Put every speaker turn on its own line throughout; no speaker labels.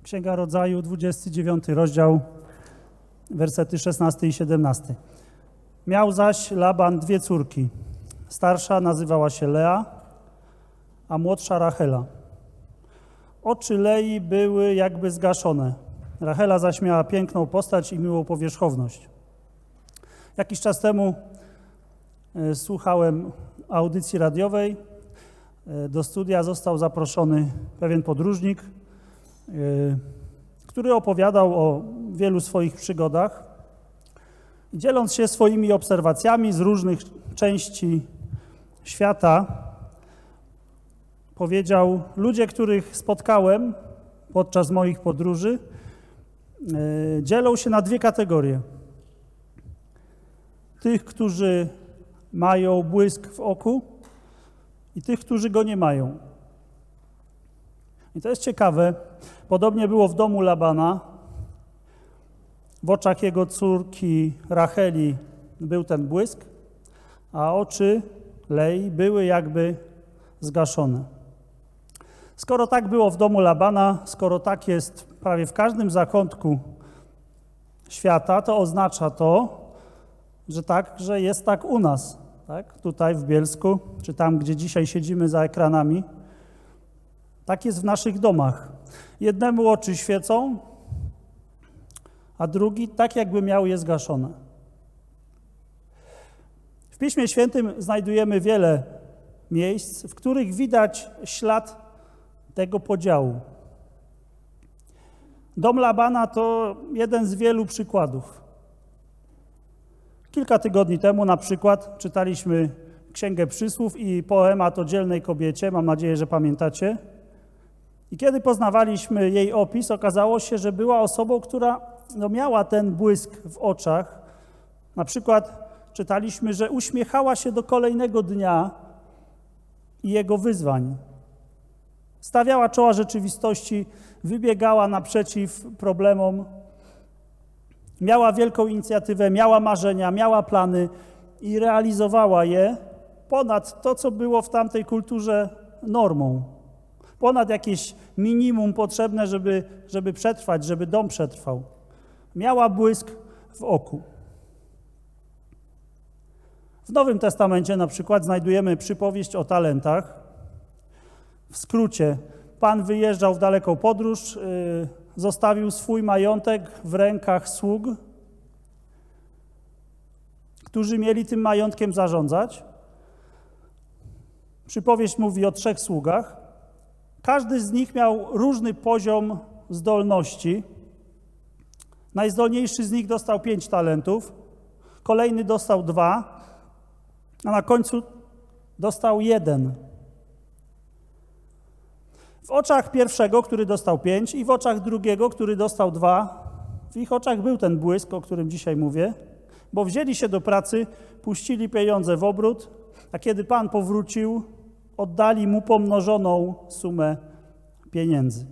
Księga Rodzaju, 29 rozdział, wersety 16 i 17. Miał zaś Laban dwie córki. Starsza nazywała się Lea, a młodsza Rachela. Oczy Lei były jakby zgaszone. Rachela zaś miała piękną postać i miłą powierzchowność. Jakiś czas temu słuchałem audycji radiowej. Do studia został zaproszony pewien podróżnik, który opowiadał o wielu swoich przygodach. Dzieląc się swoimi obserwacjami z różnych części świata, powiedział: ludzie, których spotkałem podczas moich podróży, dzielą się na dwie kategorie. Tych, którzy mają błysk w oku i tych, którzy go nie mają. I to jest ciekawe. Podobnie było w domu Labana. W oczach jego córki Racheli był ten błysk, a oczy Lei były jakby zgaszone. Skoro tak było w domu Labana, skoro tak jest prawie w każdym zakątku świata, to oznacza to, że jest tak u nas, tak? Tutaj w Bielsku, czy tam, gdzie dzisiaj siedzimy za ekranami. Tak jest w naszych domach. Jednemu oczy świecą, a drugi tak, jakby miał je zgaszone. W Piśmie Świętym znajdujemy wiele miejsc, w których widać ślad tego podziału. Dom Labana to jeden z wielu przykładów. Kilka tygodni temu na przykład czytaliśmy Księgę Przysłów i poemat o dzielnej kobiecie, mam nadzieję, że pamiętacie. I kiedy poznawaliśmy jej opis, okazało się, że była osobą, która miała ten błysk w oczach. Na przykład czytaliśmy, że uśmiechała się do kolejnego dnia i jego wyzwań. Stawiała czoła rzeczywistości, wybiegała naprzeciw problemom, miała wielką inicjatywę, miała marzenia, miała plany i realizowała je ponad to, co było w tamtej kulturze normą. Ponad jakieś minimum potrzebne, żeby przetrwać, żeby dom przetrwał. Miała błysk w oku. W Nowym Testamencie na przykład znajdujemy przypowieść o talentach. W skrócie, Pan wyjeżdżał w daleką podróż, zostawił swój majątek w rękach sług, którzy mieli tym majątkiem zarządzać. Przypowieść mówi o 3 sługach. Każdy z nich miał różny poziom zdolności. Najzdolniejszy z nich dostał 5 talentów, kolejny dostał 2, a na końcu dostał 1. W oczach pierwszego, który dostał 5, i w oczach drugiego, który dostał 2, w ich oczach był ten błysk, o którym dzisiaj mówię, bo wzięli się do pracy, puścili pieniądze w obrót, a kiedy Pan powrócił, oddali mu pomnożoną sumę pieniędzy.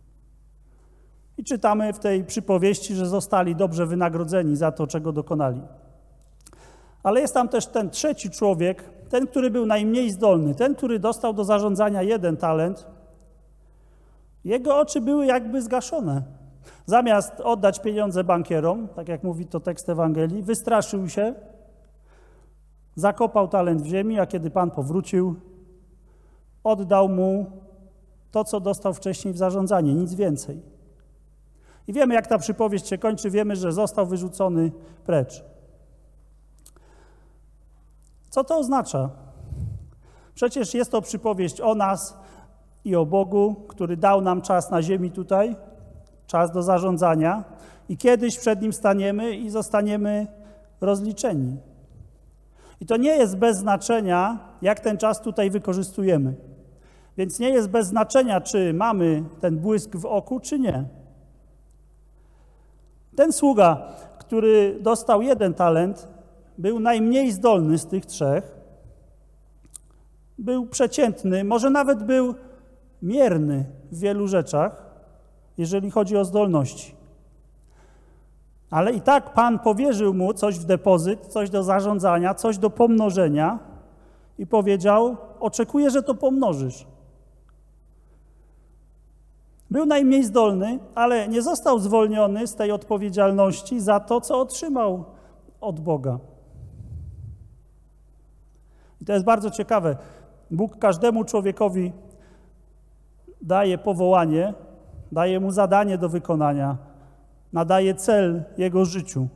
I czytamy w tej przypowieści, że zostali dobrze wynagrodzeni za to, czego dokonali. Ale jest tam też ten trzeci człowiek, ten, który był najmniej zdolny, ten, który dostał do zarządzania 1 talent. Jego oczy były jakby zgaszone. Zamiast oddać pieniądze bankierom, tak jak mówi to tekst Ewangelii, wystraszył się, zakopał talent w ziemi, a kiedy Pan powrócił, oddał mu to, co dostał wcześniej w zarządzanie, nic więcej. I wiemy, jak ta przypowieść się kończy, wiemy, że został wyrzucony precz. Co to oznacza? Przecież jest to przypowieść o nas i o Bogu, który dał nam czas na ziemi tutaj, czas do zarządzania i kiedyś przed Nim staniemy i zostaniemy rozliczeni. I to nie jest bez znaczenia, jak ten czas tutaj wykorzystujemy. Więc nie jest bez znaczenia, czy mamy ten błysk w oku, czy nie. Ten sługa, który dostał 1 talent, był najmniej zdolny z tych 3. Był przeciętny, może nawet był mierny w wielu rzeczach, jeżeli chodzi o zdolności. Ale i tak Pan powierzył mu coś w depozyt, coś do zarządzania, coś do pomnożenia i powiedział: oczekuję, że to pomnożysz. Był najmniej zdolny, ale nie został zwolniony z tej odpowiedzialności za to, co otrzymał od Boga. I to jest bardzo ciekawe. Bóg każdemu człowiekowi daje powołanie, daje mu zadanie do wykonania, nadaje cel jego życiu.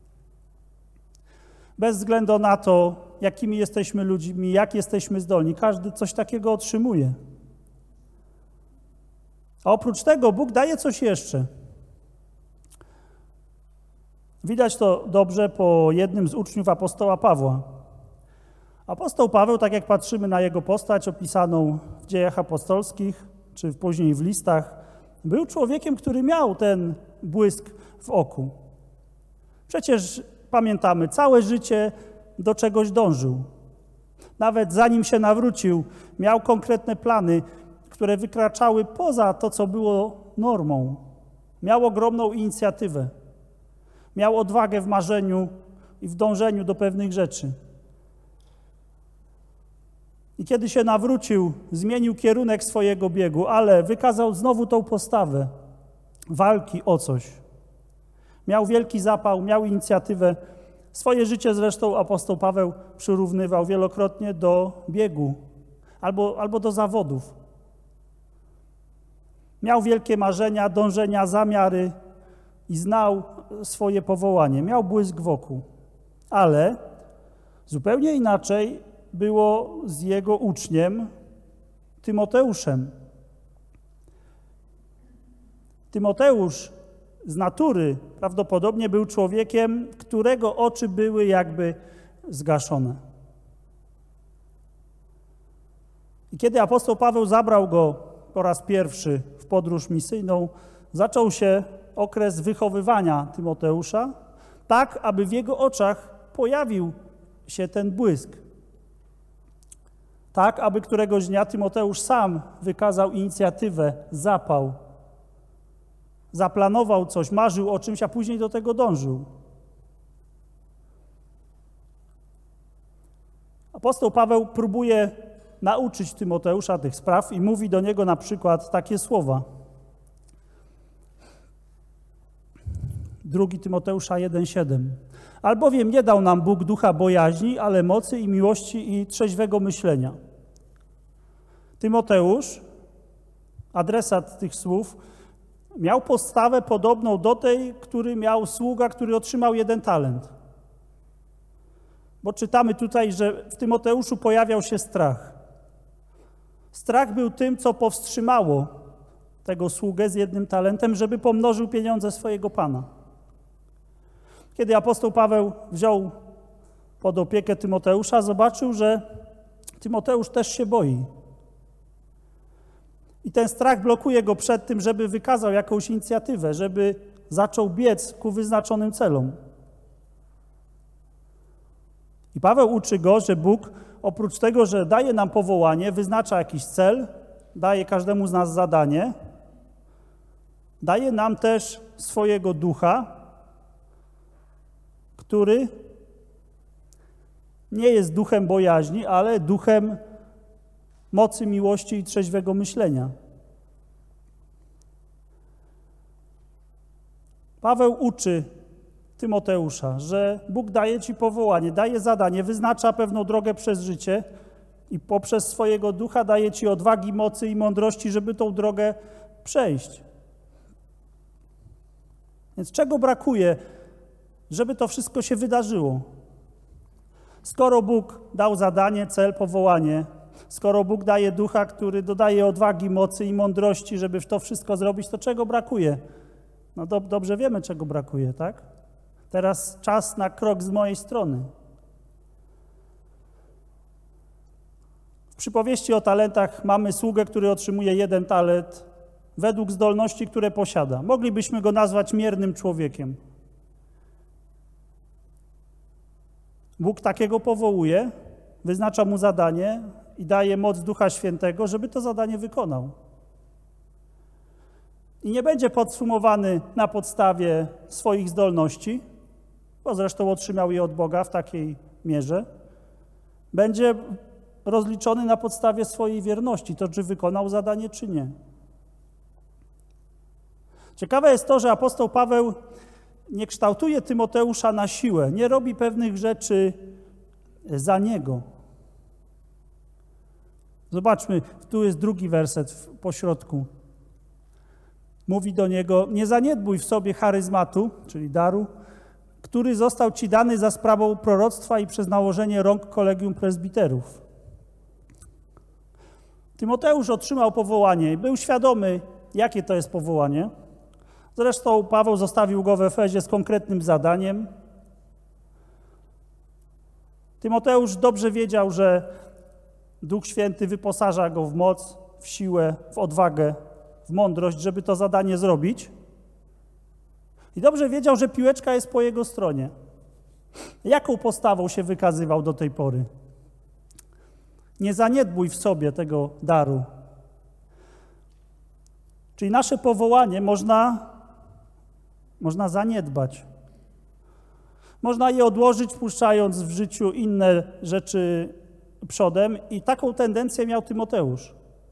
Bez względu na to, jakimi jesteśmy ludźmi, jak jesteśmy zdolni, każdy coś takiego otrzymuje. A oprócz tego Bóg daje coś jeszcze. Widać to dobrze po jednym z uczniów apostoła Pawła. Apostoł Paweł, tak jak patrzymy na jego postać opisaną w Dziejach Apostolskich, czy później w listach, był człowiekiem, który miał ten błysk w oku. Przecież pamiętamy, całe życie do czegoś dążył. Nawet zanim się nawrócił, miał konkretne plany, które wykraczały poza to, co było normą. Miał ogromną inicjatywę. Miał odwagę w marzeniu i w dążeniu do pewnych rzeczy. I kiedy się nawrócił, zmienił kierunek swojego biegu, ale wykazał znowu tą postawę walki o coś. Miał wielki zapał, miał inicjatywę. Swoje życie zresztą apostoł Paweł przyrównywał wielokrotnie do biegu albo do zawodów. Miał wielkie marzenia, dążenia, zamiary i znał swoje powołanie. Miał błysk wokół. Ale zupełnie inaczej było z jego uczniem Tymoteuszem. Tymoteusz z natury prawdopodobnie był człowiekiem, którego oczy były jakby zgaszone. I kiedy apostoł Paweł zabrał go po raz pierwszy w podróż misyjną, zaczął się okres wychowywania Tymoteusza, tak aby w jego oczach pojawił się ten błysk. Tak, aby któregoś dnia Tymoteusz sam wykazał inicjatywę, zapał, zaplanował coś, marzył o czymś, a później do tego dążył. Apostoł Paweł próbuje nauczyć Tymoteusza tych spraw i mówi do niego na przykład takie słowa. 2 Tymoteusza 1,7. Albowiem nie dał nam Bóg ducha bojaźni, ale mocy i miłości i trzeźwego myślenia. Tymoteusz, adresat tych słów, miał postawę podobną do tej, który miał sługa, który otrzymał 1 talent. Bo czytamy tutaj, że w Tymoteuszu pojawiał się strach. Strach był tym, co powstrzymało tego sługę z 1 talentem, żeby pomnożył pieniądze swojego Pana. Kiedy apostoł Paweł wziął pod opiekę Tymoteusza, zobaczył, że Tymoteusz też się boi. I ten strach blokuje go przed tym, żeby wykazał jakąś inicjatywę, żeby zaczął biec ku wyznaczonym celom. I Paweł uczy go, że Bóg oprócz tego, że daje nam powołanie, wyznacza jakiś cel, daje każdemu z nas zadanie, daje nam też swojego ducha, który nie jest duchem bojaźni, ale duchem mocy, miłości i trzeźwego myślenia. Paweł uczy Tymoteusza, że Bóg daje ci powołanie, daje zadanie, wyznacza pewną drogę przez życie i poprzez swojego ducha daje ci odwagi, mocy i mądrości, żeby tą drogę przejść. Więc czego brakuje, żeby to wszystko się wydarzyło? Skoro Bóg dał zadanie, cel, powołanie, skoro Bóg daje ducha, który dodaje odwagi, mocy i mądrości, żeby to wszystko zrobić, to czego brakuje? No dobrze wiemy, czego brakuje, tak? Teraz czas na krok z mojej strony. W przypowieści o talentach mamy sługę, który otrzymuje 1 talent według zdolności, które posiada. Moglibyśmy go nazwać miernym człowiekiem. Bóg takiego powołuje, wyznacza mu zadanie i daje moc Ducha Świętego, żeby to zadanie wykonał. I nie będzie podsumowany na podstawie swoich zdolności, bo zresztą otrzymał je od Boga w takiej mierze. Będzie rozliczony na podstawie swojej wierności, to czy wykonał zadanie, czy nie. Ciekawe jest to, że apostoł Paweł nie kształtuje Tymoteusza na siłę, nie robi pewnych rzeczy za niego. Zobaczmy, tu jest drugi werset po środku. Mówi do niego: nie zaniedbuj w sobie charyzmatu, czyli daru, który został ci dany za sprawą proroctwa i przez nałożenie rąk kolegium prezbiterów. Tymoteusz otrzymał powołanie i był świadomy, jakie to jest powołanie. Zresztą Paweł zostawił go w Efezie z konkretnym zadaniem. Tymoteusz dobrze wiedział, że Duch Święty wyposaża go w moc, w siłę, w odwagę, w mądrość, żeby to zadanie zrobić. I dobrze wiedział, że piłeczka jest po jego stronie. Jaką postawą się wykazywał do tej pory? Nie zaniedbuj w sobie tego daru. Czyli nasze powołanie można zaniedbać. Można je odłożyć, wpuszczając w życiu inne rzeczy przodem i taką tendencję miał Tymoteusz.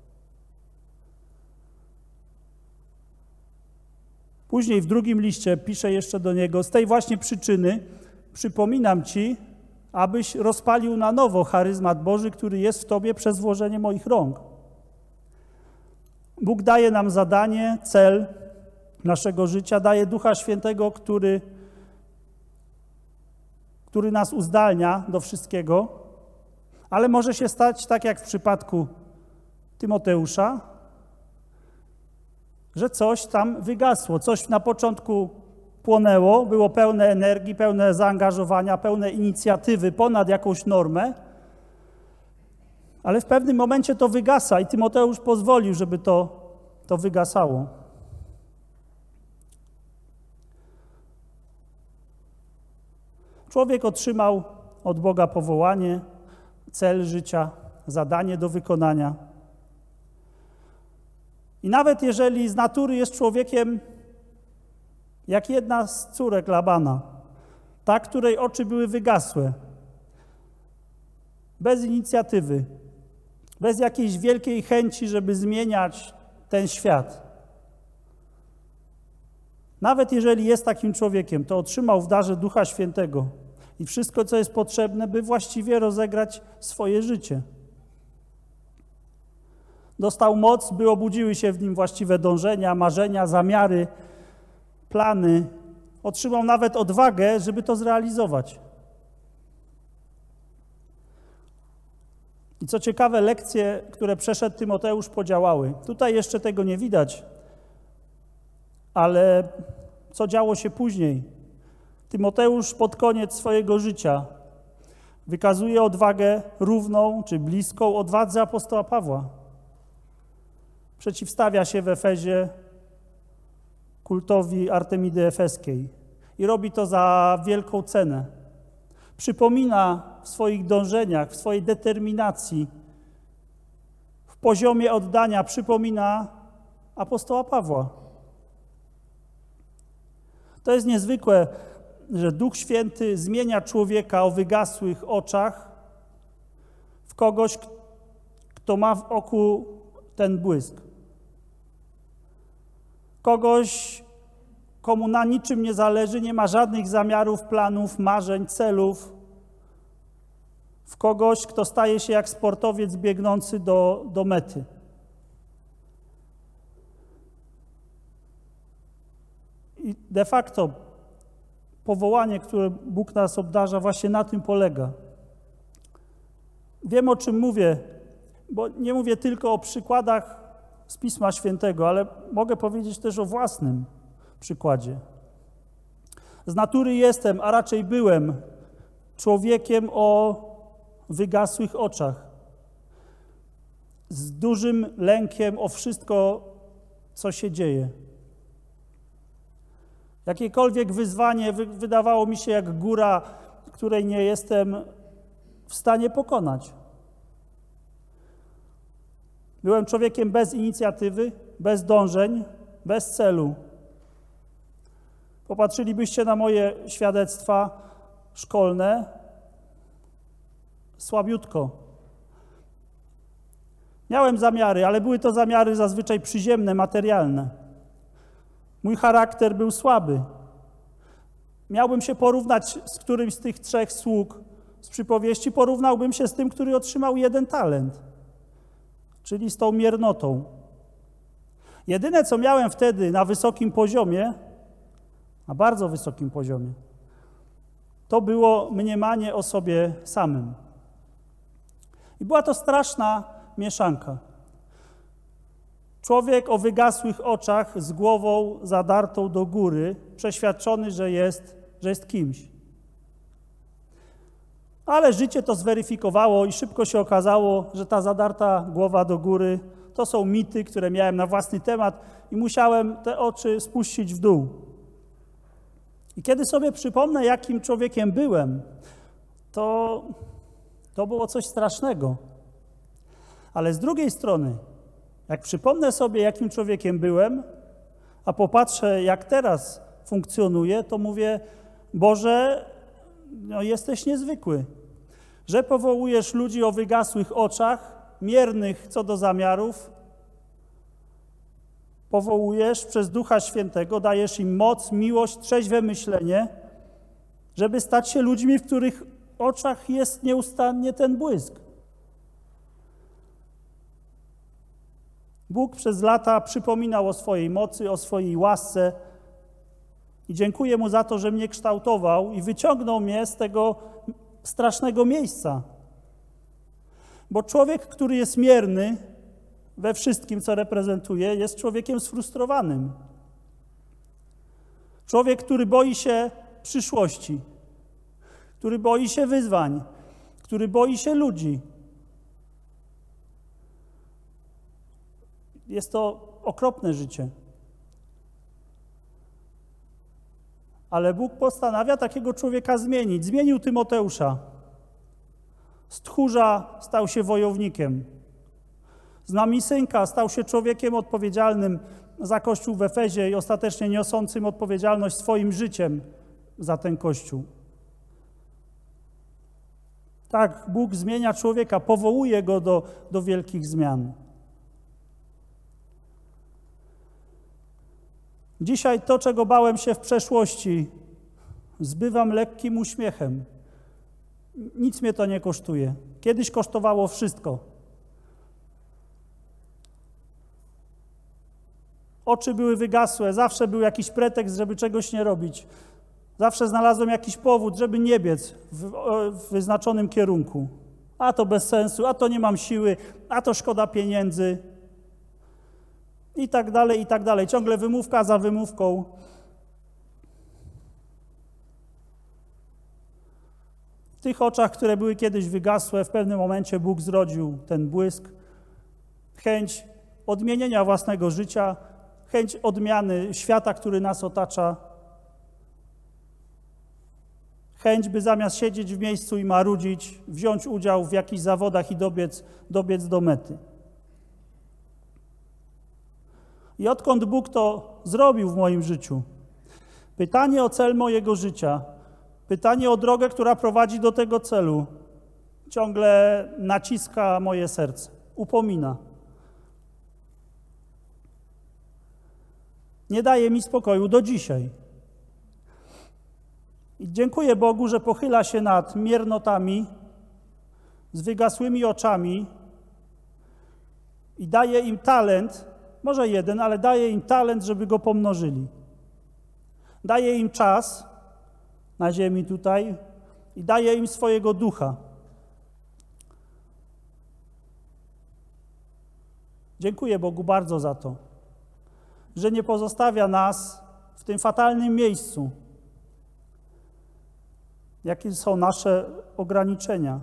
Później w drugim liście pisze jeszcze do niego: z tej właśnie przyczyny przypominam ci, abyś rozpalił na nowo charyzmat Boży, który jest w tobie przez włożenie moich rąk. Bóg daje nam zadanie, cel naszego życia, daje Ducha Świętego, który nas uzdalnia do wszystkiego, ale może się stać, tak jak w przypadku Tymoteusza, że coś tam wygasło, coś na początku płonęło, było pełne energii, pełne zaangażowania, pełne inicjatywy ponad jakąś normę, ale w pewnym momencie to wygasa i Tymoteusz pozwolił, żeby to wygasało. Człowiek otrzymał od Boga powołanie, cel życia, zadanie do wykonania. I nawet jeżeli z natury jest człowiekiem jak jedna z córek Labana, ta, której oczy były wygasłe, bez inicjatywy, bez jakiejś wielkiej chęci, żeby zmieniać ten świat. Nawet jeżeli jest takim człowiekiem, to otrzymał w darze Ducha Świętego i wszystko, co jest potrzebne, by właściwie rozegrać swoje życie. Dostał moc, by obudziły się w nim właściwe dążenia, marzenia, zamiary, plany. Otrzymał nawet odwagę, żeby to zrealizować. I co ciekawe, lekcje, które przeszedł Tymoteusz, podziałały. Tutaj jeszcze tego nie widać, ale co działo się później? Tymoteusz pod koniec swojego życia wykazuje odwagę równą czy bliską odwadze apostoła Pawła. Przeciwstawia się w Efezie kultowi Artemidy Efeskiej i robi to za wielką cenę. Przypomina w swoich dążeniach, w swojej determinacji, w poziomie oddania, przypomina apostoła Pawła. To jest niezwykłe, że Duch Święty zmienia człowieka o wygasłych oczach w kogoś, kto ma w oku ten błysk. Kogoś, komu na niczym nie zależy, nie ma żadnych zamiarów, planów, marzeń, celów. W kogoś, kto staje się jak sportowiec biegnący do mety. I de facto powołanie, które Bóg nas obdarza, właśnie na tym polega. Wiem, o czym mówię, bo nie mówię tylko o przykładach z Pisma Świętego, ale mogę powiedzieć też o własnym przykładzie. Z natury jestem, a raczej byłem człowiekiem o wygasłych oczach, z dużym lękiem o wszystko, co się dzieje. Jakiekolwiek wyzwanie wydawało mi się jak góra, której nie jestem w stanie pokonać. Byłem człowiekiem bez inicjatywy, bez dążeń, bez celu. Popatrzylibyście na moje świadectwa szkolne, słabiutko. Miałem zamiary, ale były to zamiary zazwyczaj przyziemne, materialne. Mój charakter był słaby. Miałbym się porównać z którymś z tych 3 sług z przypowieści, porównałbym się z tym, który otrzymał 1 talent, czyli z tą miernotą. Jedyne, co miałem wtedy na wysokim poziomie, na bardzo wysokim poziomie, to było mniemanie o sobie samym. I była to straszna mieszanka. Człowiek o wygasłych oczach, z głową zadartą do góry, przeświadczony, że jest kimś. Ale życie to zweryfikowało i szybko się okazało, że ta zadarta głowa do góry to są mity, które miałem na własny temat i musiałem te oczy spuścić w dół. I kiedy sobie przypomnę, jakim człowiekiem byłem, to było coś strasznego. Ale z drugiej strony, jak przypomnę sobie, jakim człowiekiem byłem, a popatrzę, jak teraz funkcjonuję, to mówię, Boże, jesteś niezwykły, że powołujesz ludzi o wygasłych oczach, miernych co do zamiarów, powołujesz przez Ducha Świętego, dajesz im moc, miłość, trzeźwe myślenie, żeby stać się ludźmi, w których oczach jest nieustannie ten błysk. Bóg przez lata przypominał o swojej mocy, o swojej łasce i dziękuję Mu za to, że mnie kształtował i wyciągnął mnie z tego strasznego miejsca. Bo człowiek, który jest mierny we wszystkim, co reprezentuje, jest człowiekiem sfrustrowanym. Człowiek, który boi się przyszłości, który boi się wyzwań, który boi się ludzi. Jest to okropne życie. Ale Bóg postanawia takiego człowieka zmienić. Zmienił Tymoteusza. Z tchórza stał się wojownikiem. Z namisynka stał się człowiekiem odpowiedzialnym za Kościół w Efezie i ostatecznie niosącym odpowiedzialność swoim życiem za ten Kościół. Tak, Bóg zmienia człowieka, powołuje go do wielkich zmian. Dzisiaj to, czego bałem się w przeszłości, zbywam lekkim uśmiechem. Nic mnie to nie kosztuje. Kiedyś kosztowało wszystko. Oczy były wygasłe, zawsze był jakiś pretekst, żeby czegoś nie robić. Zawsze znalazłem jakiś powód, żeby nie biec w wyznaczonym kierunku. A to bez sensu, a to nie mam siły, a to szkoda pieniędzy. I tak dalej, i tak dalej. Ciągle wymówka za wymówką. W tych oczach, które były kiedyś wygasłe, w pewnym momencie Bóg zrodził ten błysk, chęć odmienienia własnego życia, chęć odmiany świata, który nas otacza, chęć, by zamiast siedzieć w miejscu i marudzić, wziąć udział w jakichś zawodach i dobiec do mety. I odkąd Bóg to zrobił w moim życiu? Pytanie o cel mojego życia, pytanie o drogę, która prowadzi do tego celu, ciągle naciska moje serce, upomina. Nie daje mi spokoju do dzisiaj. I dziękuję Bogu, że pochyla się nad miernotami, z wygasłymi oczami i daje im talent, może jeden, ale daje im talent, żeby go pomnożyli. Daje im czas na ziemi tutaj i daje im swojego ducha. Dziękuję Bogu bardzo za to, że nie pozostawia nas w tym fatalnym miejscu. Jakie są nasze ograniczenia?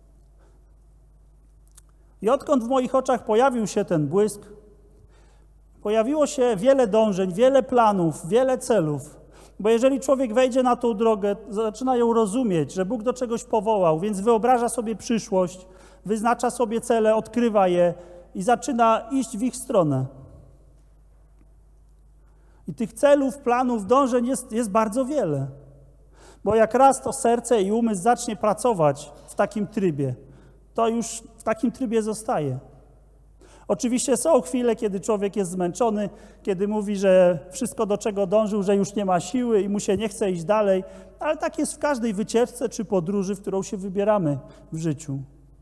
I odkąd w moich oczach pojawił się ten błysk, pojawiło się wiele dążeń, wiele planów, wiele celów. Bo jeżeli człowiek wejdzie na tą drogę, zaczyna ją rozumieć, że Bóg do czegoś powołał, więc wyobraża sobie przyszłość, wyznacza sobie cele, odkrywa je i zaczyna iść w ich stronę. I tych celów, planów, dążeń jest bardzo wiele. Bo jak raz to serce i umysł zacznie pracować w takim trybie, to już w takim trybie zostaje. Oczywiście są chwile, kiedy człowiek jest zmęczony, kiedy mówi, że wszystko, do czego dążył, że już nie ma siły i mu się nie chce iść dalej, ale tak jest w każdej wycieczce czy podróży, w którą się wybieramy w życiu.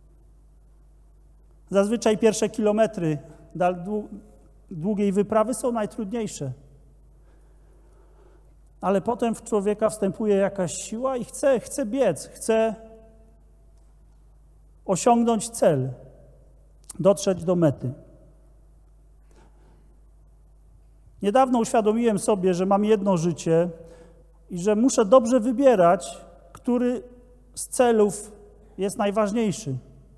Zazwyczaj pierwsze kilometry długiej wyprawy są najtrudniejsze. Ale potem w człowieka wstępuje jakaś siła i chce biec, chce osiągnąć cel, dotrzeć do mety. Niedawno uświadomiłem sobie, że mam jedno życie i że muszę dobrze wybierać, który z celów jest najważniejszy.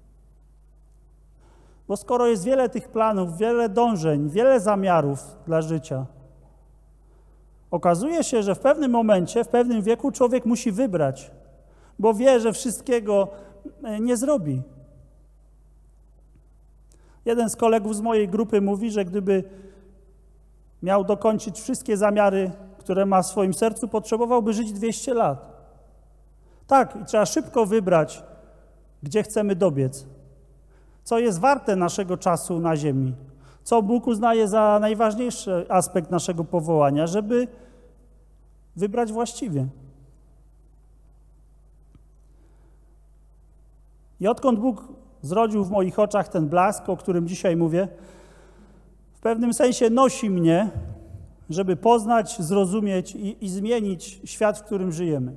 Bo skoro jest wiele tych planów, wiele dążeń, wiele zamiarów dla życia, okazuje się, że w pewnym momencie, w pewnym wieku człowiek musi wybrać, bo wie, że wszystkiego nie zrobi. Jeden z kolegów z mojej grupy mówi, że gdyby miał dokończyć wszystkie zamiary, które ma w swoim sercu, potrzebowałby żyć 200 lat. Tak, i trzeba szybko wybrać, gdzie chcemy dobiec, co jest warte naszego czasu na ziemi, co Bóg uznaje za najważniejszy aspekt naszego powołania, żeby wybrać właściwie. I odkąd Bóg zrodził w moich oczach ten blask, o którym dzisiaj mówię, w pewnym sensie nosi mnie, żeby poznać, zrozumieć i zmienić świat, w którym żyjemy.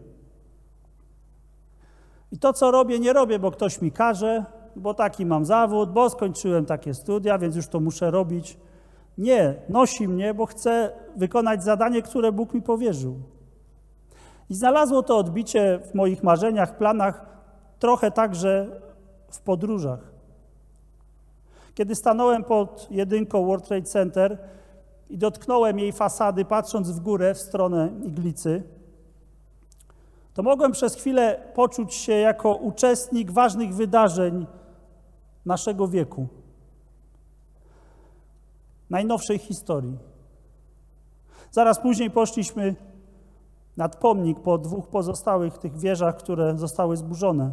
I to, co robię, nie robię, bo ktoś mi każe, bo taki mam zawód, bo skończyłem takie studia, więc już to muszę robić. Nie, nosi mnie, bo chcę wykonać zadanie, które Bóg mi powierzył. I znalazło to odbicie w moich marzeniach, planach, trochę także w podróżach. Kiedy stanąłem pod jedynką World Trade Center i dotknąłem jej fasady, patrząc w górę w stronę Iglicy, to mogłem przez chwilę poczuć się jako uczestnik ważnych wydarzeń naszego wieku, najnowszej historii. Zaraz później poszliśmy nad pomnik po 2 pozostałych tych wieżach, które zostały zburzone.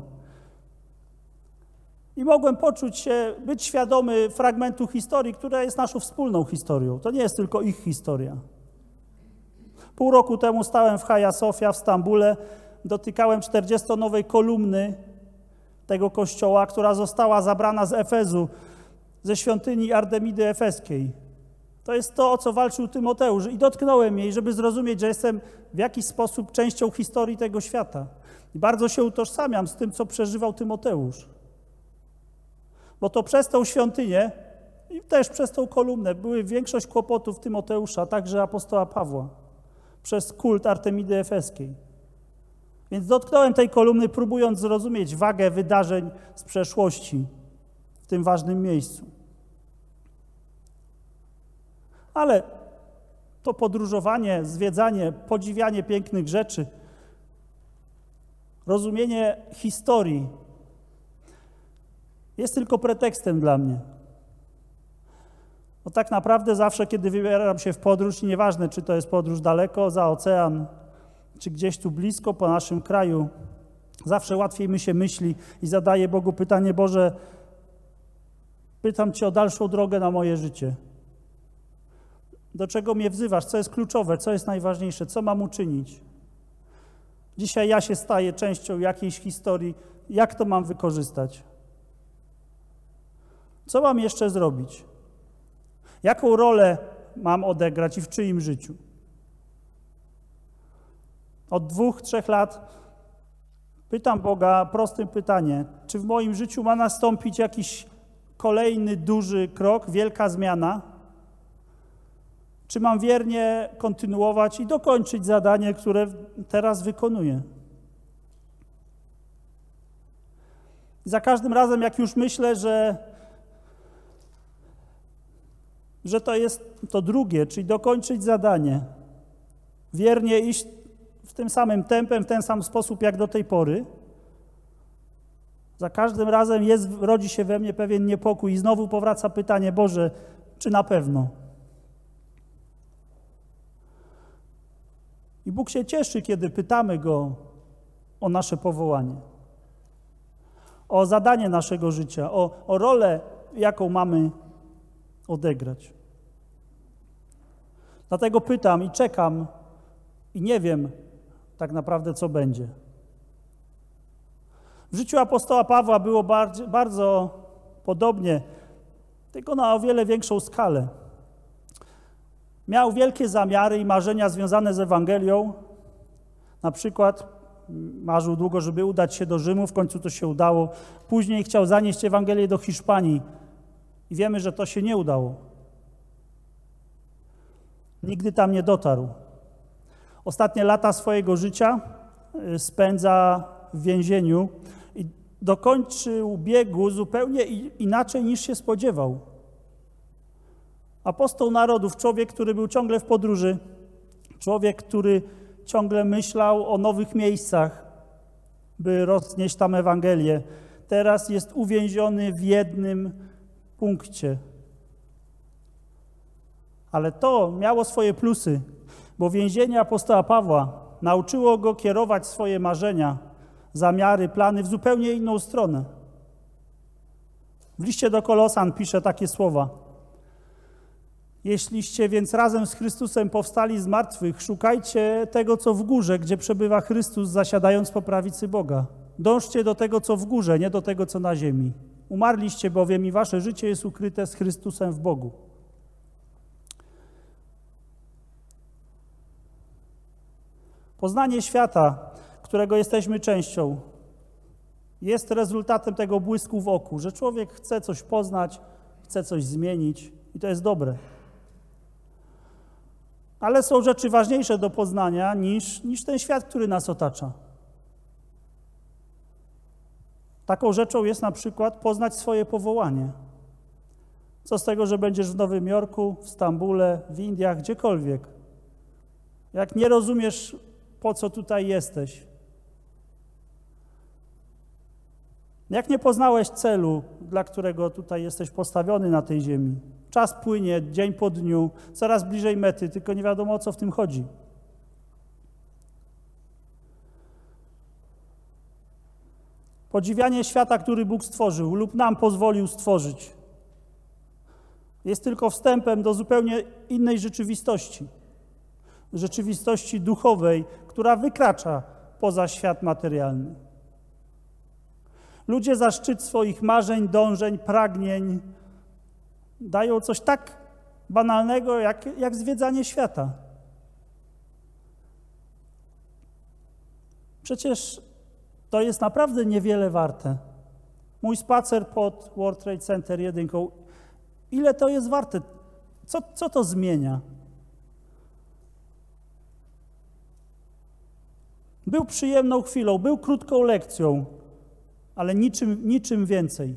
I mogłem poczuć się, być świadomy fragmentu historii, która jest naszą wspólną historią. To nie jest tylko ich historia. Pół roku temu stałem w Hagia Sofia w Stambule, dotykałem 40-nowej kolumny tego kościoła, która została zabrana z Efezu, ze świątyni Artemidy Efeskiej. To jest to, o co walczył Tymoteusz. I dotknąłem jej, żeby zrozumieć, że jestem w jakiś sposób częścią historii tego świata. I bardzo się utożsamiam z tym, co przeżywał Tymoteusz. Bo to przez tą świątynię i też przez tą kolumnę były większość kłopotów Tymoteusza, także apostoła Pawła, przez kult Artemidy Efeskiej. Więc dotknąłem tej kolumny, próbując zrozumieć wagę wydarzeń z przeszłości w tym ważnym miejscu. Ale to podróżowanie, zwiedzanie, podziwianie pięknych rzeczy, rozumienie historii jest tylko pretekstem dla mnie. Bo tak naprawdę zawsze, kiedy wybieram się w podróż, i nieważne, czy to jest podróż daleko, za ocean, czy gdzieś tu blisko, po naszym kraju, zawsze łatwiej mi się myśli i zadaję Bogu pytanie: Boże, pytam Cię o dalszą drogę na moje życie. Do czego mnie wzywasz? Co jest kluczowe? Co jest najważniejsze? Co mam uczynić? Dzisiaj ja się staję częścią jakiejś historii. Jak to mam wykorzystać? Co mam jeszcze zrobić? Jaką rolę mam odegrać i w czyim życiu? Od 2-3 lat pytam Boga prostym pytanie: czy w moim życiu ma nastąpić jakiś kolejny duży krok, wielka zmiana? Czy mam wiernie kontynuować i dokończyć zadanie, które teraz wykonuję? Za każdym razem, jak już myślę, że to jest to drugie, czyli dokończyć zadanie, wiernie iść w tym samym tempem, w ten sam sposób jak do tej pory, za każdym razem rodzi się we mnie pewien niepokój i znowu powraca pytanie: Boże, czy na pewno? I Bóg się cieszy, kiedy pytamy Go o nasze powołanie, o zadanie naszego życia, o rolę, jaką mamy odegrać. Dlatego pytam i czekam i nie wiem tak naprawdę, co będzie. W życiu apostoła Pawła było bardzo podobnie, tylko na o wiele większą skalę. Miał wielkie zamiary i marzenia związane z Ewangelią. Na przykład marzył długo, żeby udać się do Rzymu, w końcu to się udało. Później chciał zanieść Ewangelię do Hiszpanii i wiemy, że to się nie udało. Nigdy tam nie dotarł. Ostatnie lata swojego życia spędza w więzieniu i dokończył biegu zupełnie inaczej niż się spodziewał. Apostoł narodów, człowiek, który był ciągle w podróży, człowiek, który ciągle myślał o nowych miejscach, by roznieść tam Ewangelię, teraz jest uwięziony w jednym punkcie. Ale to miało swoje plusy, bo więzienie apostoła Pawła nauczyło go kierować swoje marzenia, zamiary, plany w zupełnie inną stronę. W liście do Kolosan pisze takie słowa: jeśliście więc razem z Chrystusem powstali z martwych, szukajcie tego, co w górze, gdzie przebywa Chrystus, zasiadając po prawicy Boga. Dążcie do tego, co w górze, nie do tego, co na ziemi. Umarliście bowiem i wasze życie jest ukryte z Chrystusem w Bogu. Poznanie świata, którego jesteśmy częścią, jest rezultatem tego błysku w oku, że człowiek chce coś poznać, chce coś zmienić i to jest dobre. Ale są rzeczy ważniejsze do poznania niż ten świat, który nas otacza. Taką rzeczą jest na przykład poznać swoje powołanie. Co z tego, że będziesz w Nowym Jorku, w Stambule, w Indiach, gdziekolwiek. Jak nie rozumiesz, po co tutaj jesteś. Jak nie poznałeś celu, dla którego tutaj jesteś postawiony na tej ziemi. Czas płynie, dzień po dniu, coraz bliżej mety, tylko nie wiadomo, o co w tym chodzi. Podziwianie świata, który Bóg stworzył lub nam pozwolił stworzyć, jest tylko wstępem do zupełnie innej rzeczywistości. Rzeczywistości duchowej, która wykracza poza świat materialny. Ludzie za szczyt swoich marzeń, dążeń, pragnień dają coś tak banalnego, jak zwiedzanie świata. Przecież to jest naprawdę niewiele warte. Mój spacer pod World Trade Center 1, ile to jest warte? Co to zmienia? Był przyjemną chwilą, był krótką lekcją, ale niczym więcej.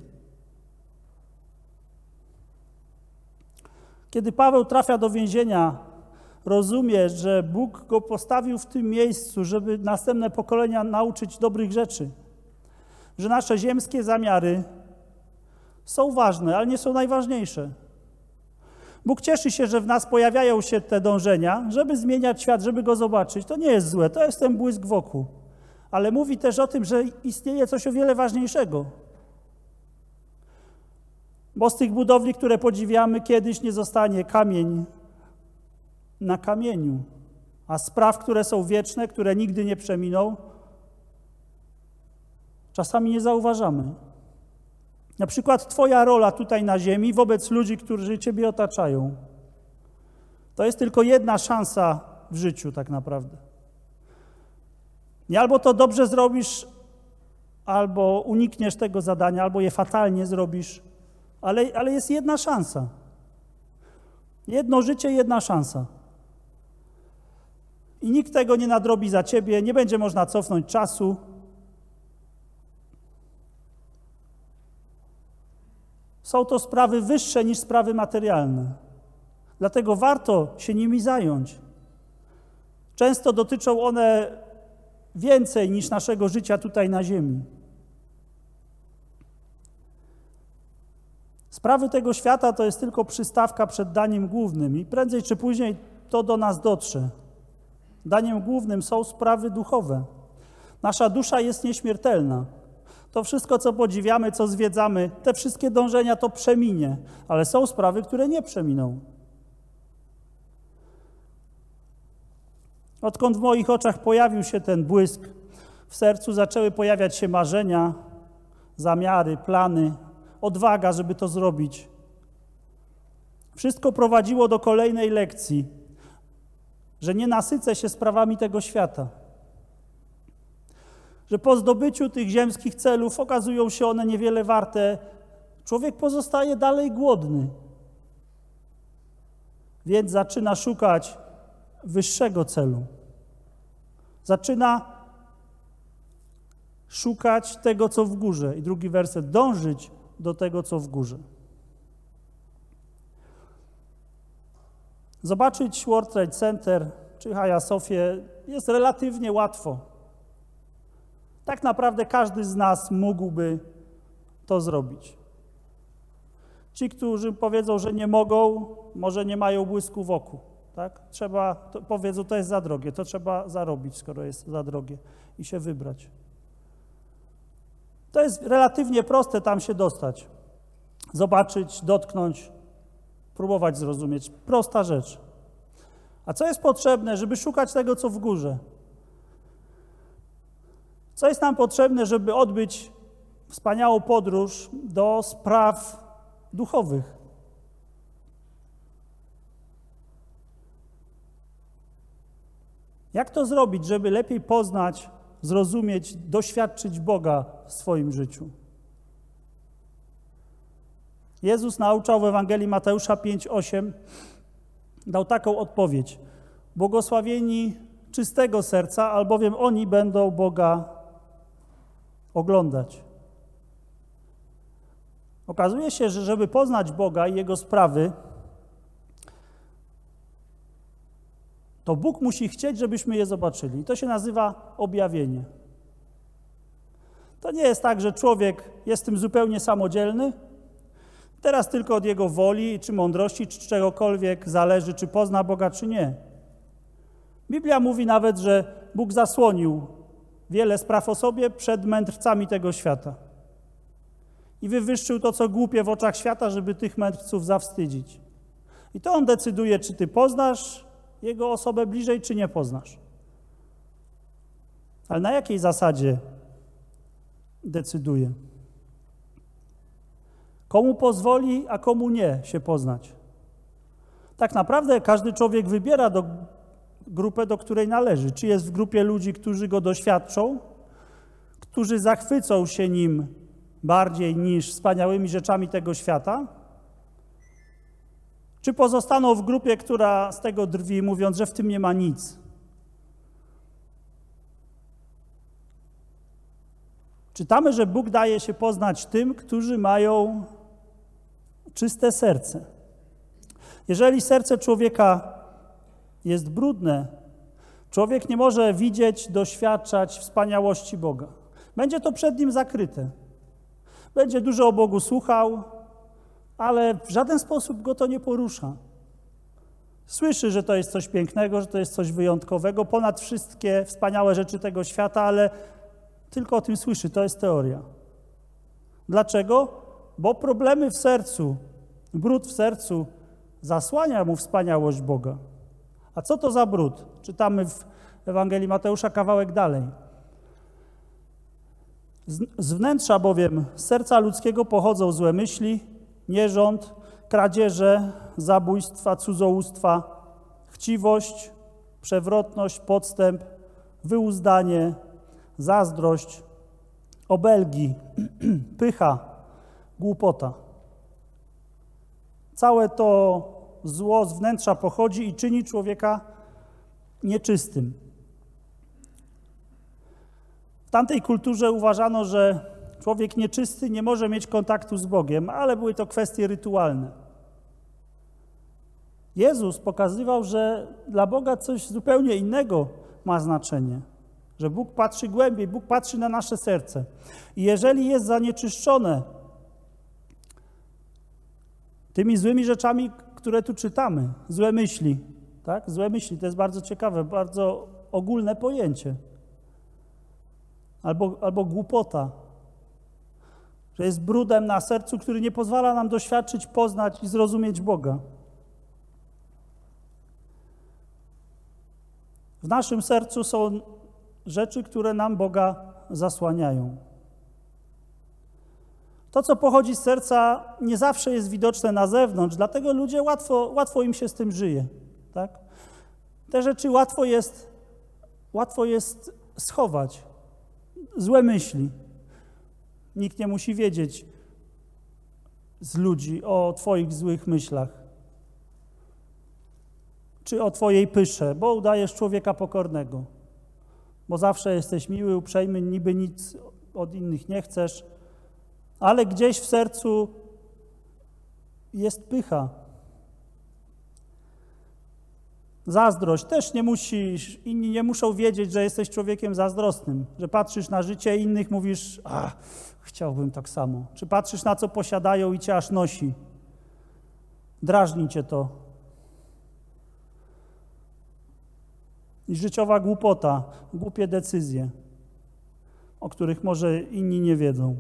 Kiedy Paweł trafia do więzienia, rozumie, że Bóg go postawił w tym miejscu, żeby następne pokolenia nauczyć dobrych rzeczy. Że nasze ziemskie zamiary są ważne, ale nie są najważniejsze. Bóg cieszy się, że w nas pojawiają się te dążenia, żeby zmieniać świat, żeby go zobaczyć. To nie jest złe, to jest ten błysk wokół. Ale mówi też o tym, że istnieje coś o wiele ważniejszego. Bo z tych budowli, które podziwiamy, kiedyś nie zostanie kamień na kamieniu. A spraw, które są wieczne, które nigdy nie przeminą, czasami nie zauważamy. Na przykład twoja rola tutaj na ziemi wobec ludzi, którzy ciebie otaczają. To jest tylko jedna szansa w życiu tak naprawdę. I albo to dobrze zrobisz, albo unikniesz tego zadania, albo je fatalnie zrobisz, ale jest jedna szansa. Jedno życie, jedna szansa. I nikt tego nie nadrobi za ciebie, nie będzie można cofnąć czasu. Są to sprawy wyższe niż sprawy materialne. Dlatego warto się nimi zająć. Często dotyczą one więcej niż naszego życia tutaj na ziemi. Sprawy tego świata to jest tylko przystawka przed daniem głównym i prędzej czy później to do nas dotrze. Daniem głównym są sprawy duchowe. Nasza dusza jest nieśmiertelna. To wszystko, co podziwiamy, co zwiedzamy, te wszystkie dążenia to przeminie, ale są sprawy, które nie przeminą. Odkąd w moich oczach pojawił się ten błysk, w sercu zaczęły pojawiać się marzenia, zamiary, plany, odwaga, żeby to zrobić. Wszystko prowadziło do kolejnej lekcji, że nie nasycę się sprawami tego świata. Że po zdobyciu tych ziemskich celów okazują się one niewiele warte. Człowiek pozostaje dalej głodny. Więc zaczyna szukać wyższego celu. Zaczyna szukać tego, co w górze. I drugi werset, dążyć do tego, co w górze. Zobaczyć World Trade Center czy Hagia Sofię jest relatywnie łatwo. Tak naprawdę każdy z nas mógłby to zrobić. Ci, którzy powiedzą, że nie mogą, może nie mają błysku w oku. Tak? Powiedzą, to jest za drogie, to trzeba zarobić, skoro jest za drogie i się wybrać. To jest relatywnie proste tam się dostać. Zobaczyć, dotknąć, próbować zrozumieć. Prosta rzecz. A co jest potrzebne, żeby szukać tego, co w górze? Co jest nam potrzebne, żeby odbyć wspaniałą podróż do spraw duchowych? Jak to zrobić, żeby lepiej poznać, zrozumieć, doświadczyć Boga w swoim życiu? Jezus nauczał w Ewangelii Mateusza 5:8, dał taką odpowiedź. Błogosławieni czystego serca, albowiem oni będą Boga oglądać. Okazuje się, że żeby poznać Boga i Jego sprawy, to Bóg musi chcieć, żebyśmy je zobaczyli. I to się nazywa objawienie. To nie jest tak, że człowiek jest tym zupełnie samodzielny, teraz tylko od jego woli, czy mądrości, czy czegokolwiek zależy, czy pozna Boga, czy nie. Biblia mówi nawet, że Bóg zasłonił wiele spraw o sobie przed mędrcami tego świata. I wywyższył to, co głupie w oczach świata, żeby tych mędrców zawstydzić. I to On decyduje, czy ty poznasz Jego osobę bliżej, czy nie poznasz. Ale na jakiej zasadzie decyduje? Komu pozwoli, a komu nie się poznać? Tak naprawdę każdy człowiek wybiera grupę, do której należy. Czy jest w grupie ludzi, którzy Go doświadczą, którzy zachwycą się Nim bardziej niż wspaniałymi rzeczami tego świata, czy pozostaną w grupie, która z tego drwi, mówiąc, że w tym nie ma nic. Czytamy, że Bóg daje się poznać tym, którzy mają czyste serce. Jeżeli serce człowieka jest brudne, człowiek nie może widzieć, doświadczać wspaniałości Boga. Będzie to przed nim zakryte. Będzie dużo o Bogu słuchał, ale w żaden sposób go to nie porusza. Słyszy, że to jest coś pięknego, że to jest coś wyjątkowego, ponad wszystkie wspaniałe rzeczy tego świata, ale tylko o tym słyszy, to jest teoria. Dlaczego? Bo problemy w sercu, brud w sercu zasłania mu wspaniałość Boga. A co to za brud? Czytamy w Ewangelii Mateusza kawałek dalej. Z wnętrza bowiem z serca ludzkiego pochodzą złe myśli, nierząd, kradzieże, zabójstwa, cudzołóstwa, chciwość, przewrotność, podstęp, wyuzdanie, zazdrość, obelgi, pycha, głupota. Całe to zło z wnętrza pochodzi i czyni człowieka nieczystym. W tamtej kulturze uważano, że człowiek nieczysty nie może mieć kontaktu z Bogiem, ale były to kwestie rytualne. Jezus pokazywał, że dla Boga coś zupełnie innego ma znaczenie, że Bóg patrzy głębiej, Bóg patrzy na nasze serce. I jeżeli jest zanieczyszczone tymi złymi rzeczami, które tu czytamy, złe myśli, tak? Złe myśli, to jest bardzo ciekawe, bardzo ogólne pojęcie. Albo głupota. że jest brudem na sercu, który nie pozwala nam doświadczyć, poznać i zrozumieć Boga. W naszym sercu są rzeczy, które nam Boga zasłaniają. To, co pochodzi z serca, nie zawsze jest widoczne na zewnątrz, dlatego ludzie łatwo im się z tym żyje. Tak? Te rzeczy łatwo jest schować. Złe myśli. Nikt nie musi wiedzieć z ludzi o twoich złych myślach. Czy o twojej pysze, bo udajesz człowieka pokornego. Bo zawsze jesteś miły, uprzejmy, niby nic od innych nie chcesz, ale gdzieś w sercu jest pycha. Zazdrość też nie musisz, inni nie muszą wiedzieć, że jesteś człowiekiem zazdrosnym, że patrzysz na życie innych, mówisz, chciałbym tak samo. Czy patrzysz na co posiadają i cię aż nosi. Drażni cię to. I życiowa głupota, głupie decyzje, o których może inni nie wiedzą.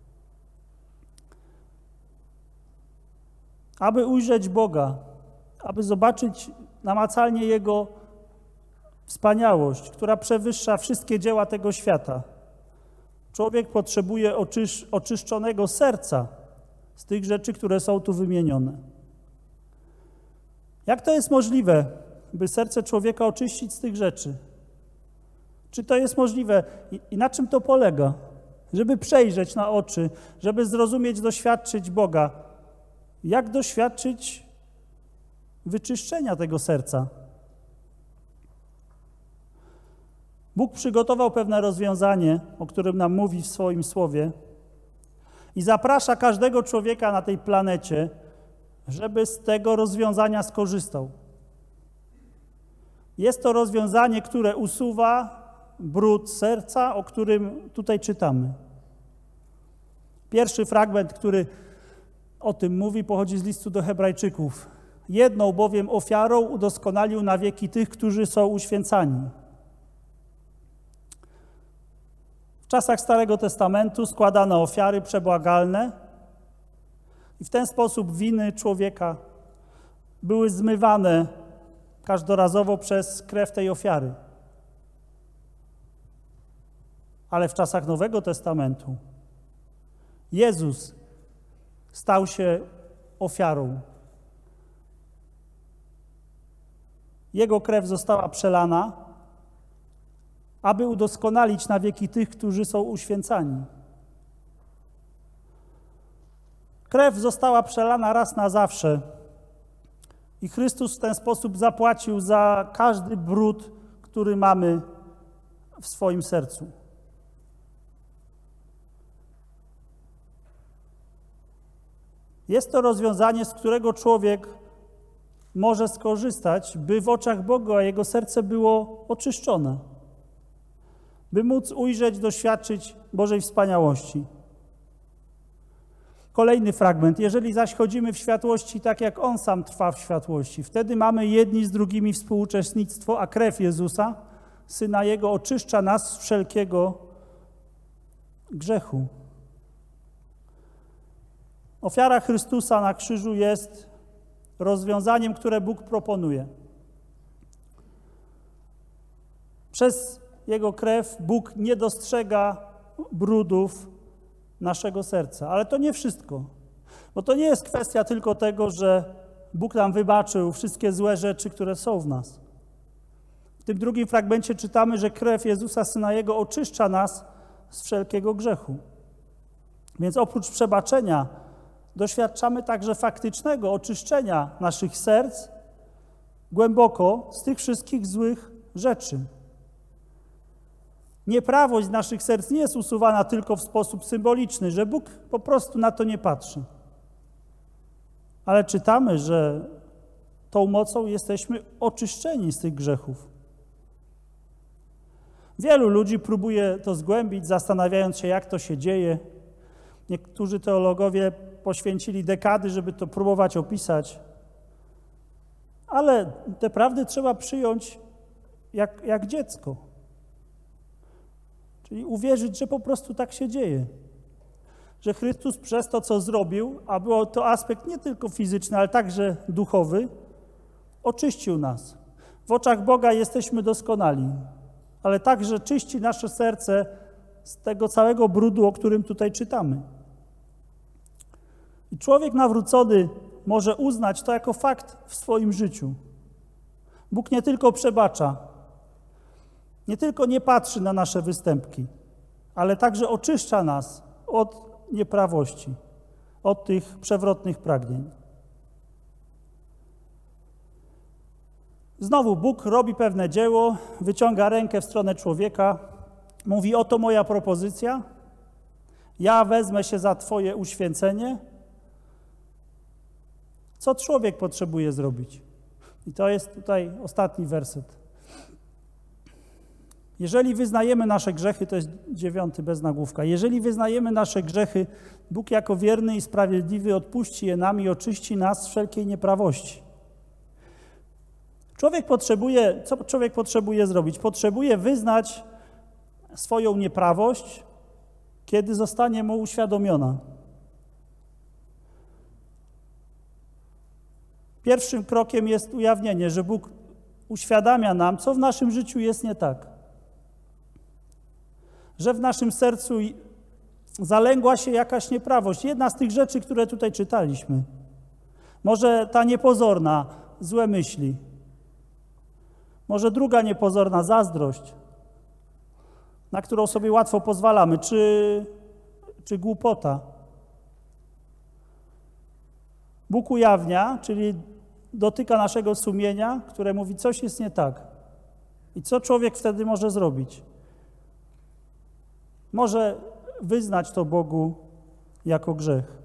Aby ujrzeć Boga, aby zobaczyć namacalnie Jego wspaniałość, która przewyższa wszystkie dzieła tego świata, człowiek potrzebuje oczyszczonego serca z tych rzeczy, które są tu wymienione. Jak to jest możliwe, by serce człowieka oczyścić z tych rzeczy? Czy to jest możliwe i na czym to polega? Żeby przejrzeć na oczy, żeby zrozumieć, doświadczyć Boga. Jak doświadczyć wyczyszczenia tego serca? Bóg przygotował pewne rozwiązanie, o którym nam mówi w swoim słowie i zaprasza każdego człowieka na tej planecie, żeby z tego rozwiązania skorzystał. Jest to rozwiązanie, które usuwa brud serca, o którym tutaj czytamy. Pierwszy fragment, który o tym mówi, pochodzi z listu do Hebrajczyków. Jedną bowiem ofiarą udoskonalił na wieki tych, którzy są uświęcani. W czasach Starego Testamentu składano ofiary przebłagalne i w ten sposób winy człowieka były zmywane każdorazowo przez krew tej ofiary. Ale w czasach Nowego Testamentu Jezus stał się ofiarą. Jego krew została przelana, aby udoskonalić na wieki tych, którzy są uświęcani. Krew została przelana raz na zawsze i Chrystus w ten sposób zapłacił za każdy brud, który mamy w swoim sercu. Jest to rozwiązanie, z którego człowiek może skorzystać, by w oczach Boga jego serce było oczyszczone, by móc ujrzeć, doświadczyć Bożej wspaniałości. Kolejny fragment. Jeżeli zaś chodzimy w światłości, tak jak On sam trwa w światłości, wtedy mamy jedni z drugimi współuczestnictwo, a krew Jezusa, Syna Jego, oczyszcza nas z wszelkiego grzechu. Ofiara Chrystusa na krzyżu jest rozwiązaniem, które Bóg proponuje. Przez Jego krew Bóg nie dostrzega brudów naszego serca. Ale to nie wszystko. Bo to nie jest kwestia tylko tego, że Bóg nam wybaczył wszystkie złe rzeczy, które są w nas. W tym drugim fragmencie czytamy, że krew Jezusa, Syna Jego, oczyszcza nas z wszelkiego grzechu. Więc oprócz przebaczenia doświadczamy także faktycznego oczyszczenia naszych serc głęboko z tych wszystkich złych rzeczy. Nieprawość z naszych serc nie jest usuwana tylko w sposób symboliczny, że Bóg po prostu na to nie patrzy. Ale czytamy, że tą mocą jesteśmy oczyszczeni z tych grzechów. Wielu ludzi próbuje to zgłębić, zastanawiając się, jak to się dzieje. Niektórzy teologowie poświęcili dekady, żeby to próbować opisać. Ale te prawdy trzeba przyjąć jak dziecko. Czyli uwierzyć, że po prostu tak się dzieje. że Chrystus przez to, co zrobił, a był to aspekt nie tylko fizyczny, ale także duchowy, oczyścił nas. W oczach Boga jesteśmy doskonali, ale także czyści nasze serce z tego całego brudu, o którym tutaj czytamy. I człowiek nawrócony może uznać to jako fakt w swoim życiu. Bóg nie tylko przebacza, nie tylko nie patrzy na nasze występki, ale także oczyszcza nas od nieprawości, od tych przewrotnych pragnień. Znowu Bóg robi pewne dzieło, wyciąga rękę w stronę człowieka, mówi: oto moja propozycja, ja wezmę się za twoje uświęcenie. Co człowiek potrzebuje zrobić? I to jest tutaj ostatni werset. Jeżeli wyznajemy nasze grzechy, to jest 9 bez nagłówka, jeżeli wyznajemy nasze grzechy, Bóg jako wierny i sprawiedliwy odpuści je nam i oczyści nas z wszelkiej nieprawości. Co człowiek potrzebuje zrobić? Potrzebuje wyznać swoją nieprawość, kiedy zostanie mu uświadomiona. Pierwszym krokiem jest ujawnienie, że Bóg uświadamia nam, co w naszym życiu jest nie tak. Że w naszym sercu zalęgła się jakaś nieprawość. Jedna z tych rzeczy, które tutaj czytaliśmy. Może ta niepozorna, złe myśli. Może druga niepozorna, zazdrość, na którą sobie łatwo pozwalamy, czy głupota. Bóg ujawnia, czyli dotyka naszego sumienia, które mówi, coś jest nie tak. I co człowiek wtedy może zrobić? Może wyznać to Bogu jako grzech.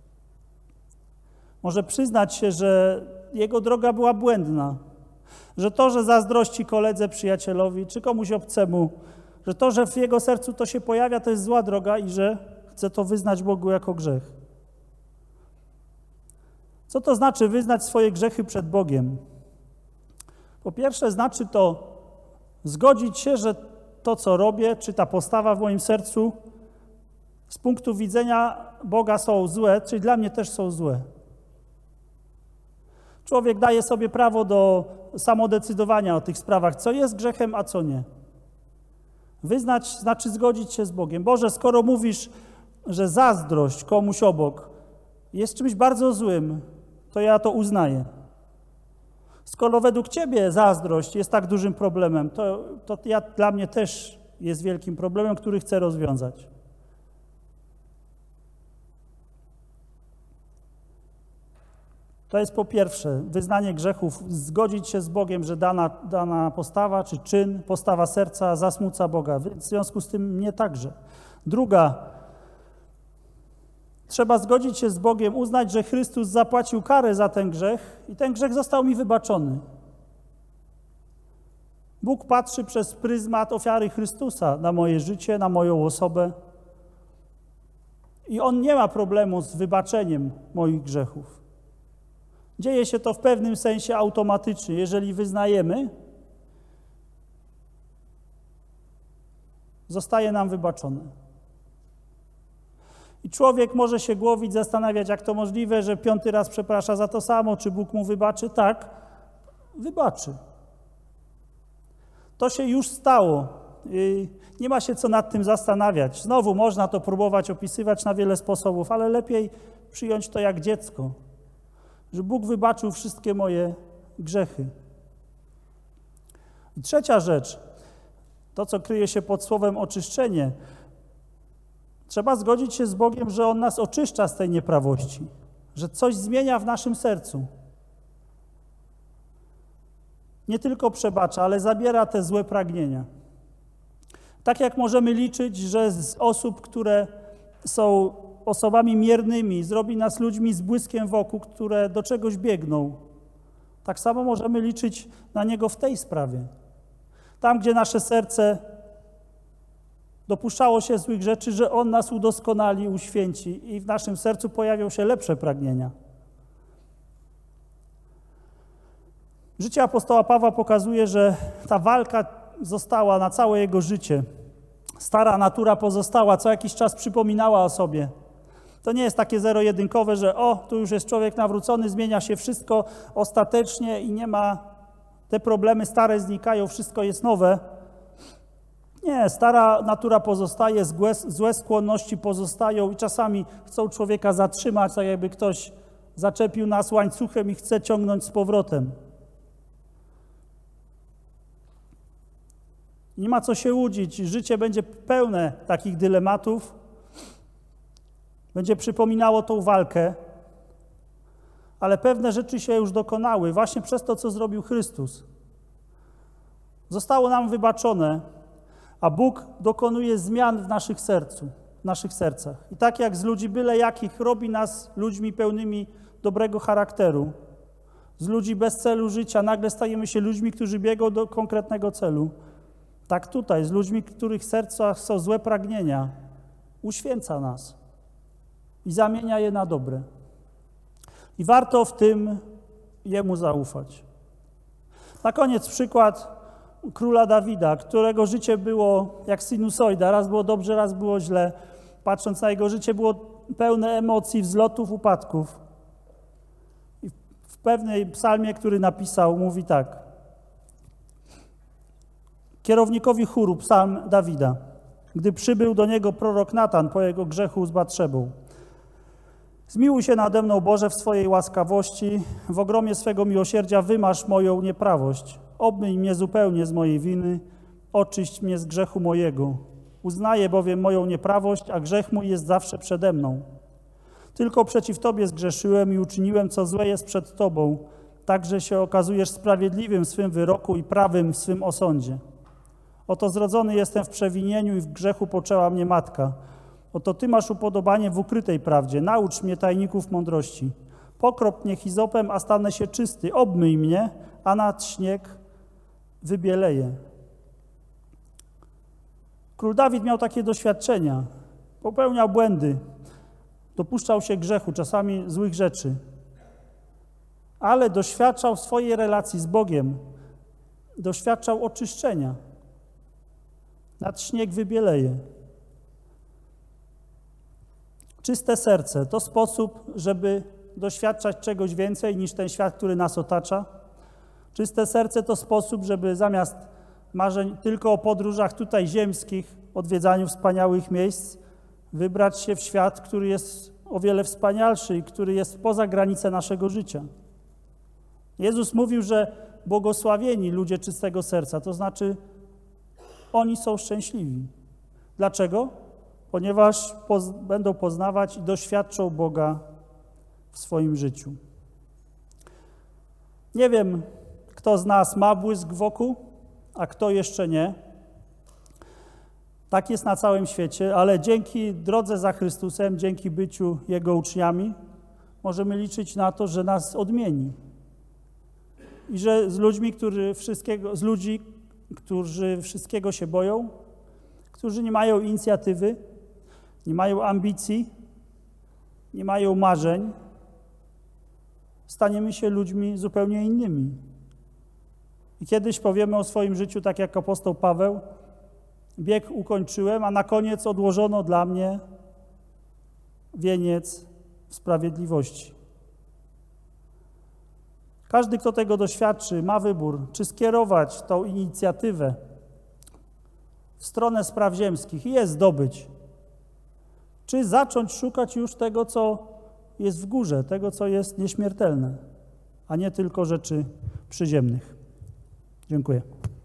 Może przyznać się, że jego droga była błędna, że to, że zazdrości koledze, przyjacielowi czy komuś obcemu, że to, że w jego sercu to się pojawia, to jest zła droga i że chce to wyznać Bogu jako grzech. Co to znaczy wyznać swoje grzechy przed Bogiem? Po pierwsze, znaczy to zgodzić się, że to, co robię, czy ta postawa w moim sercu z punktu widzenia Boga są złe, czyli dla mnie też są złe. Człowiek daje sobie prawo do samodecydowania o tych sprawach, co jest grzechem, a co nie. Wyznać znaczy zgodzić się z Bogiem. Boże, skoro mówisz, że zazdrość komuś obok jest czymś bardzo złym, to ja to uznaję. Skoro według Ciebie zazdrość jest tak dużym problemem, to dla mnie też jest wielkim problemem, który chcę rozwiązać. To jest po pierwsze wyznanie grzechów, zgodzić się z Bogiem, że dana postawa czy czyn, postawa serca zasmuca Boga. Więc w związku z tym mnie także. Druga, trzeba zgodzić się z Bogiem, uznać, że Chrystus zapłacił karę za ten grzech i ten grzech został mi wybaczony. Bóg patrzy przez pryzmat ofiary Chrystusa na moje życie, na moją osobę i On nie ma problemu z wybaczeniem moich grzechów. Dzieje się to w pewnym sensie automatycznie. Jeżeli wyznajemy, zostaje nam wybaczone. I człowiek może się głowić, zastanawiać, jak to możliwe, że 5. raz przeprasza za to samo, czy Bóg mu wybaczy? Tak, wybaczy. To się już stało. Nie ma się co nad tym zastanawiać. Znowu można to próbować opisywać na wiele sposobów, ale lepiej przyjąć to jak dziecko, że Bóg wybaczył wszystkie moje grzechy. I trzecia rzecz, to co kryje się pod słowem oczyszczenie. Trzeba zgodzić się z Bogiem, że On nas oczyszcza z tej nieprawości, że coś zmienia w naszym sercu. Nie tylko przebacza, ale zabiera te złe pragnienia. Tak jak możemy liczyć, że z osób, które są osobami miernymi, zrobi nas ludźmi z błyskiem wokół, które do czegoś biegną, tak samo możemy liczyć na Niego w tej sprawie. Tam, gdzie nasze serce dopuszczało się złych rzeczy, że On nas udoskonali, uświęci i w naszym sercu pojawią się lepsze pragnienia. Życie apostoła Pawła pokazuje, że ta walka została na całe jego życie. Stara natura pozostała, co jakiś czas przypominała o sobie. To nie jest takie zero-jedynkowe, że tu już jest człowiek nawrócony, zmienia się wszystko ostatecznie i nie ma, te problemy stare znikają, wszystko jest nowe. Nie, stara natura pozostaje, złe skłonności pozostają i czasami chcą człowieka zatrzymać, tak jakby ktoś zaczepił nas łańcuchem i chce ciągnąć z powrotem. Nie ma co się łudzić, życie będzie pełne takich dylematów, będzie przypominało tą walkę, ale pewne rzeczy się już dokonały właśnie przez to, co zrobił Chrystus. Zostało nam wybaczone, a Bóg dokonuje zmian w naszych sercach. I tak jak z ludzi byle jakich robi nas ludźmi pełnymi dobrego charakteru, z ludzi bez celu życia nagle stajemy się ludźmi, którzy biegną do konkretnego celu. Tak tutaj, z ludźmi, których sercach są złe pragnienia, uświęca nas i zamienia je na dobre. I warto w tym Jemu zaufać. Na koniec przykład króla Dawida, którego życie było jak sinusoida, raz było dobrze, raz było źle. Patrząc na jego życie, było pełne emocji, wzlotów, upadków. I w pewnej psalmie, który napisał, mówi tak. Kierownikowi chóru, psalm Dawida, gdy przybył do niego prorok Natan po jego grzechu z Batszebą. Zmiłuj się nade mną, Boże, w swojej łaskawości, w ogromie swego miłosierdzia wymasz moją nieprawość. Obmyj mnie zupełnie z mojej winy, oczyść mnie z grzechu mojego. Uznaję bowiem moją nieprawość, a grzech mój jest zawsze przede mną. Tylko przeciw Tobie zgrzeszyłem i uczyniłem, co złe jest przed Tobą, tak że się okazujesz sprawiedliwym w swym wyroku i prawym w swym osądzie. Oto zrodzony jestem w przewinieniu i w grzechu poczęła mnie matka. Oto Ty masz upodobanie w ukrytej prawdzie. Naucz mnie tajników mądrości. Pokrop mnie hizopem, a stanę się czysty. Obmyj mnie, a nad śnieg wybieleje. Król Dawid miał takie doświadczenia. Popełniał błędy. Dopuszczał się grzechu, czasami złych rzeczy. Ale doświadczał w swojej relacji z Bogiem. Doświadczał oczyszczenia. Nad śnieg wybieleje. Czyste serce to sposób, żeby doświadczać czegoś więcej niż ten świat, który nas otacza. Czyste serce to sposób, żeby zamiast marzeń tylko o podróżach tutaj ziemskich, odwiedzaniu wspaniałych miejsc, wybrać się w świat, który jest o wiele wspanialszy i który jest poza granice naszego życia. Jezus mówił, że błogosławieni ludzie czystego serca, to znaczy oni są szczęśliwi. Dlaczego? Ponieważ będą poznawać i doświadczą Boga w swoim życiu. Nie wiem, kto z nas ma błysk wokół, a kto jeszcze nie. Tak jest na całym świecie, ale dzięki drodze za Chrystusem, dzięki byciu Jego uczniami, możemy liczyć na to, że nas odmieni. I że z ludzi, którzy wszystkiego się boją, którzy nie mają inicjatywy, nie mają ambicji, nie mają marzeń, staniemy się ludźmi zupełnie innymi. I kiedyś powiemy o swoim życiu, tak jak apostoł Paweł, bieg ukończyłem, a na koniec odłożono dla mnie wieniec sprawiedliwości. Każdy, kto tego doświadczy, ma wybór, czy skierować tą inicjatywę w stronę spraw ziemskich i je zdobyć, czy zacząć szukać już tego, co jest w górze, tego, co jest nieśmiertelne, a nie tylko rzeczy przyziemnych. Dziękuję.